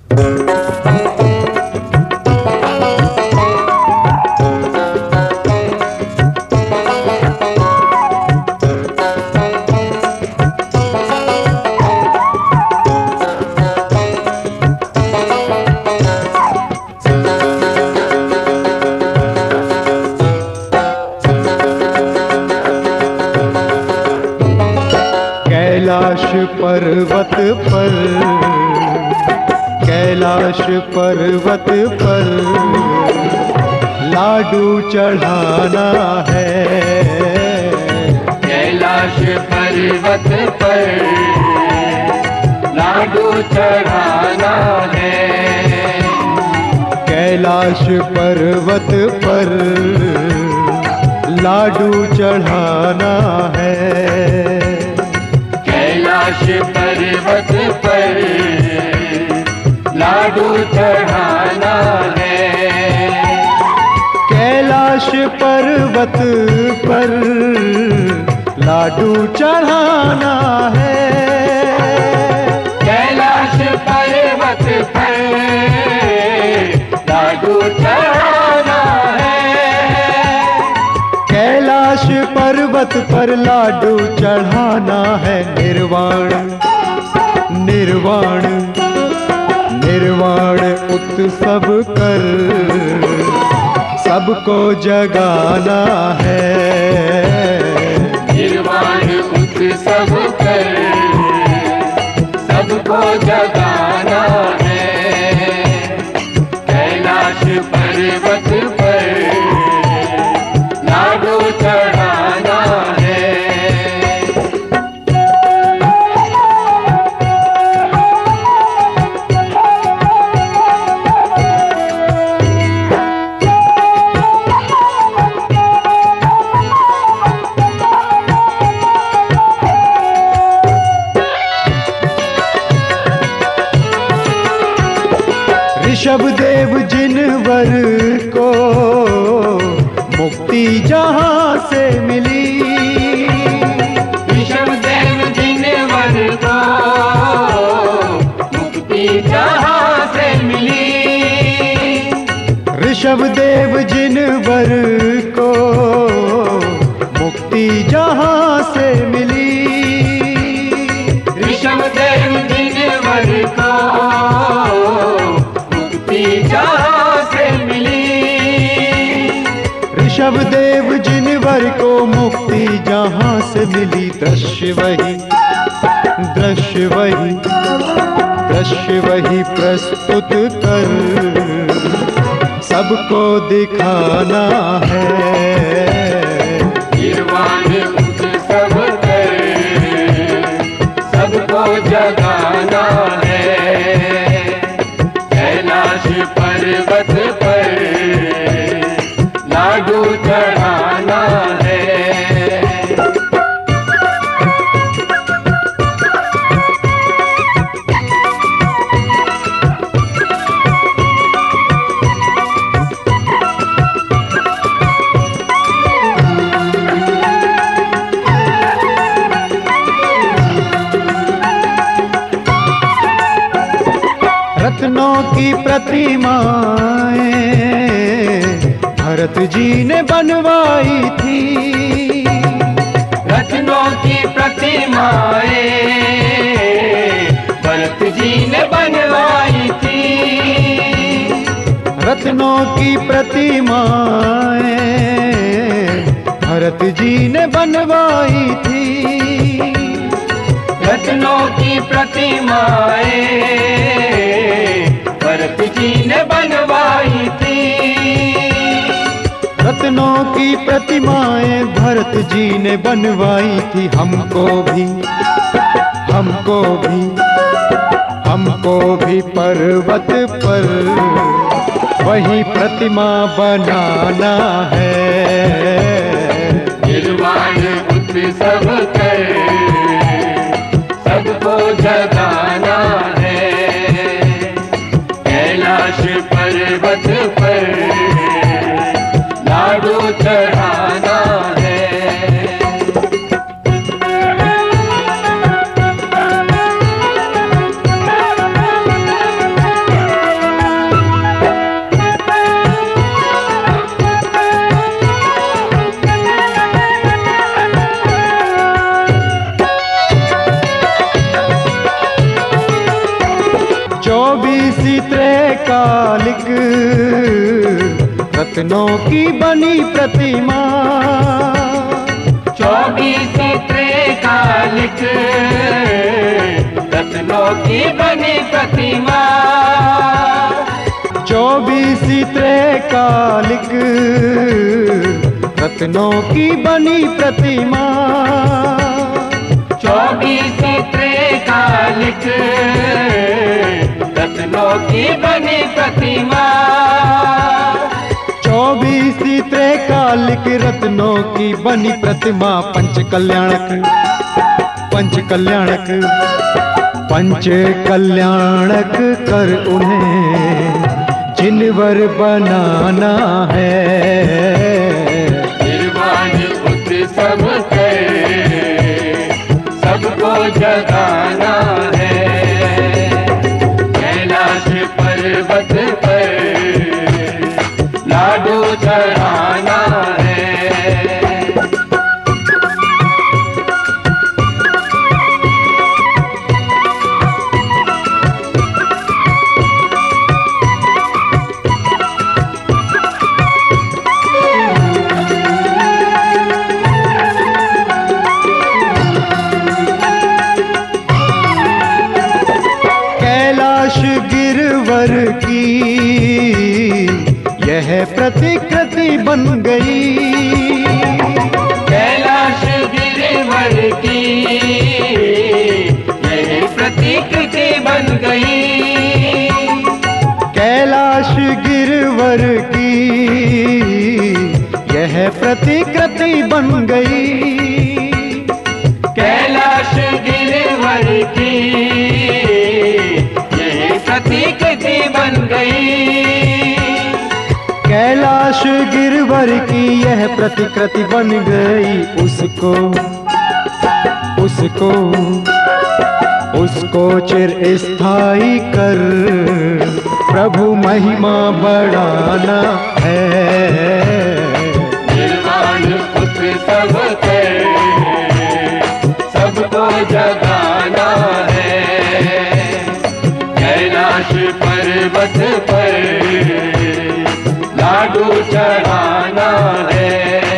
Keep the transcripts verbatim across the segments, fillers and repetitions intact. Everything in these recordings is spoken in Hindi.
कैलाश पर्वत पर, कैलाश पर्वत पर लाडू चढ़ाना है। कैलाश पर्वत पर लाडू चढ़ाना है। कैलाश पर्वत पर लाडू चढ़ाना है। कैलाश पर्वत पर लाडू चढ़ाना है। कैलाश पर्वत पर लाडू चढ़ाना है। कैलाश पर्वत पर लाडू चढ़ाना है। कैलाश पर्वत पर लाडू चढ़ाना है। निर्वाण निर्वाण निर्वाण उत्सव कर सबको जगाना है। निर्वाण उत्सव कर सबको जगाना है। कैलाश पर्वत पर लाडू चढ़ाना है। ऋषभदेव जिनवर को मुक्ति जहां से मिली। ऋषभदेव जिनवर को मुक्ति जहां से मिली। ऋषभदेव जिनवर को मुक्ति जहां से मिली। ऋषभदेव जिनवर को जहां से मिली। ऋषभदेव जिनवर को मुक्ति जहां से मिली। दृश्य वही दृश्य वही दृश्य वही प्रस्तुत कर सबको दिखाना है। निर्वाण उत्सव कर सबको जगाना है। कैलाश पर्वत पर लाडू चढ़ाना है। रत्नों की प्रतिमाएं भरत जी ने बनवाई थी। रत्नों की प्रतिमाएं भरत जी ने बनवाई थी। रत्नों की प्रतिमाएं भरत जी ने बनवाई थी। रत्नों की प्रतिमाएं भरत जी ने बनवाई थी। रत्नों की प्रतिमाएं भरत जी ने बनवाई थी। हमको भी हमको भी हमको भी पर्वत पर वही प्रतिमा बनाना है। निर्वाण उत्सव कर सबको जगाना है। कैलाश पर्वत पर लाडू चढ़ाना है। चौबीसी त्रैकालिक रत्नों की बनी प्रतिमा, चौबीसी त्रैकालिक रत्नों की बनी प्रतिमा, चौबीसी त्रैकालिक रत्नों की बनी प्रतिमा, चौबीसी त्रैकालिक रत्नों की बनी प्रतिमा, चौबीसी त्रैकालिक रत्नों की बनी प्रतिमा। पंच कल्याणक पंच कल्याणक पंच कल्याणक कर उन्हें जिनवर बनाना है। निर्वाण उत्सव कर सबको जगाना है, कैलाश पर्वत पर लाडू चढ़ाना है। गिरवर की यह प्रतिकृति बन गई, कैलाश गिरवर की यह प्रतिकृति बन गई, कैलाश गिरवर की यह प्रतिकृति बन गई, कैलाश गिरवर की प्रतिकृति बन गई, कैलाश गिरवर की यह प्रतिकृति बन गई। उसको उसको उसको चिर स्थायी कर प्रभु महिमा बढ़ाना है। निर्वाण उत्सव कर सबको जगाना है, कैलाश पर्वत पर लाडू चढ़ाना है।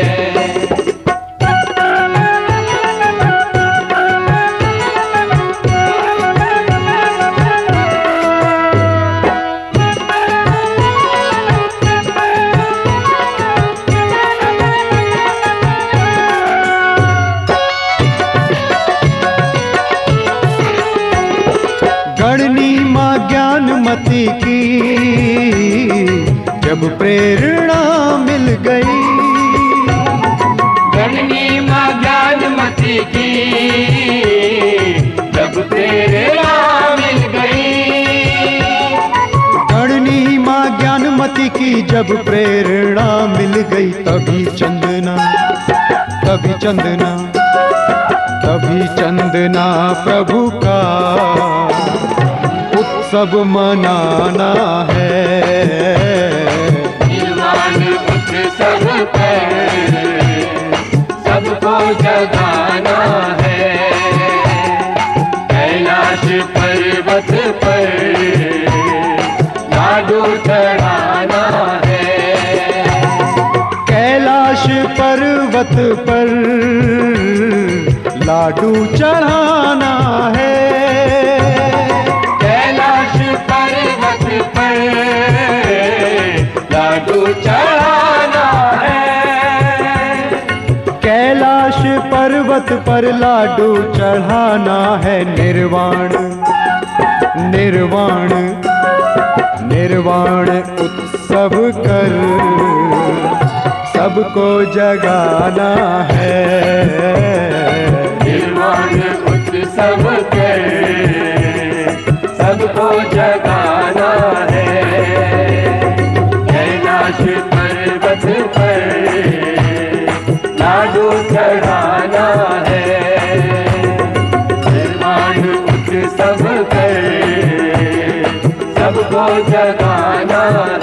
गणनीमा ज्ञानमती की जब प्रेरणा मिल गई, गणनीमा ज्ञानमती की जब प्रेरणा मिल गई, गणनीमा ज्ञानमती की जब प्रेरणा मिल गई, तभी चंदना तभी चंदना तभी चंदना प्रभु का उत्सव मनाना है। निर्वाण उत्सव पर सबको जगाना है, कैलाश पर्वत पर लाडू चढ़ाना है, कैलाश पर्वत पर लाडू चढ़ाना है, कैलाश पर्वत पर लाडू चढ़ाना है, कैलाश पर्वत पर लाडू चढ़ाना है। निर्वाण निर्वाण निर्वाण उत्सव कर सबको जगाना है। निर्वाण उत्सव कर सबको जगाना है, कैलाश पर्वत पर लाडू चढ़ाना है, निर्वाण उत्सव कर सबको जगाना